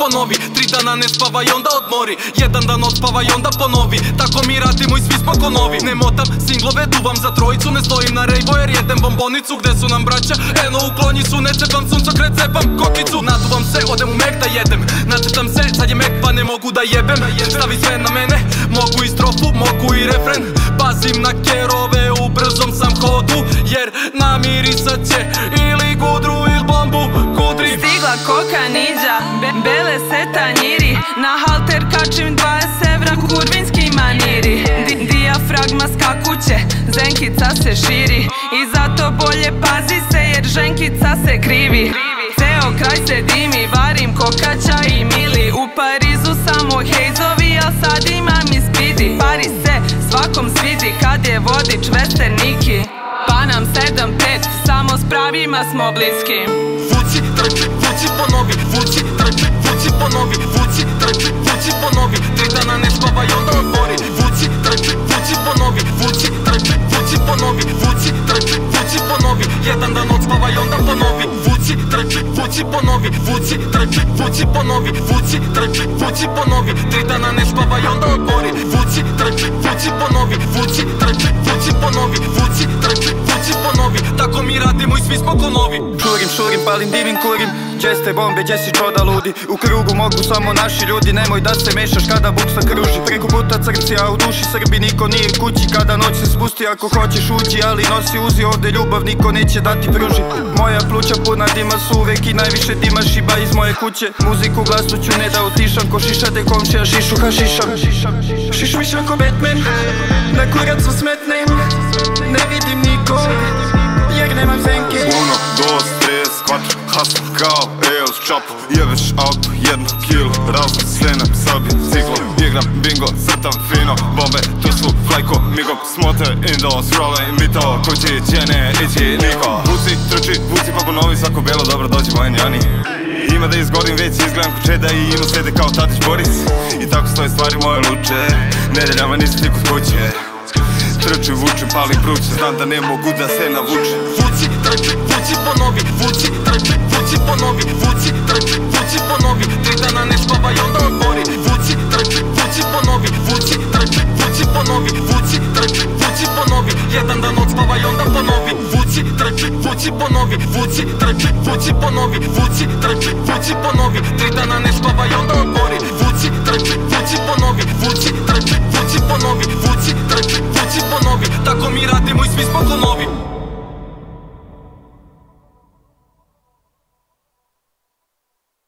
ponovi. 3 dana ne spavaj onda odmori, 1 dan odspavaj onda ponovi. Tako mi radimo i svi smo ko novi. Ne motam singlove, duvam za trojicu. Ne stojim na rejvo jer jedem bombonicu. Gde su nam braća? Eno u klonjicu. Ne cepam suncokret, cepam kokicu. Naduvam se, odem u Mek da jedem. Nacetam se, sad je Mek pa ne mogu da jebem. Stavi sve na mene, mogu i strofu, mogu i refren. Pazim na kerove, u brzom sam hodu, jer namirisat će ili gudru ili bombu kudri. Stigla koka niđa, bele se tanjiri. Na halter kačim 20 evra, kurvinski maniri. Dijafragma skakuće, zenkica se širi. I zato bolje pazi se jer ženkica se krivi. Ceo kraj se dimi, varim kokača i mili. U Parizu samo hejzovi, a sad imam i spidi. Paris se svakom svidi kad je vodič Westerniki. Pa nam 7-5, samo s pravima smo bliski. Vuci, trči, vuci, ponovi, vuci, trči, vuci, ponovi, vuci, trči, vuci, ponovi. 3 dana ne spavaj onda odmori. Vuci, trči, vuci, ponovi, vuci, trči, vuci, ponovi, vuci, trči, vuci, ponovi. 1 dan odspavaj onda ponovi. Vuci, trči, vuci, ponovi, vuci, trči, vuci, ponovi, vuci, trči, vuci, ponovi. 3 dana ne spavaj onda odmori. Vuci, trči, vuci, ponovi, vuci, trči, vuci, ponovi, vuci, trči, vuci, ponovi. Tako mi radimo i svi smo ko novi. Šurim, palim, divim, kurim. Gdje ste bombe, gdje si čoda ludi? U krugu mogu samo naši ljudi. Nemoj da se mešaš kada buksa kruži. Preko puta crci, a u duši Srbi niko nije kući. Kada noć se spusti, ako hoćeš uđi, ali nosi uzi, ovde ljubav niko neće da ti pruži. Moja pluća puna dima su uvek i najviše dima šiba iz moje kuće. Muziku glasu ću ne da utišam, ko šišate komšija šišu hašišam. Šiš mi šako Batman, na kurac vas smetnem. Ne vidim nikog, jer nemam zenke. 1, 2, 3, 4, hustle kao EOS čapu. Jebeš auto, 1 kilo, razlog slenem sebi ciklo. Igram bingo, crtam fino, bombe tu su flajko, migo. Smote indoors, role i mito, kući džene, ići niko. Vuci, trči, vuci pa ponovi, svako belo dobro dođi mojen Jani. Ima da izgorim već, izgledam ko Čeda i ima sede kao Tadić Boris. I tako stoje stvari moje luče, nedeljama nisi ti kod kuće. Trčim, vučem, palim pruće, znam da ne mogu da se navučem. Vuci, trči, vuci, ponovi, vuci, trči, vuci, ponovi, vuci, trči, vuci, ponovi. 3 dana ne spavaj onda odmori. Vuci, trči, vuci, ponovi, vuci, trči, vuci, ponovi, vuci, trči, vuci, ponovi. 1 dan odspavaj onda ponovi. Vuci, trči, vuci, ponovi, vuci, trči, vuci, ponovi, vuci, trči, vuci, ponovi. 3 dana ne spavaj onda odmori. Vuci, trči, vuci, ponovi, vuci, trči, vuci, ponovi, vuci, trči, vuci, ponovi. Tako mi radimo i svi smo ko novi.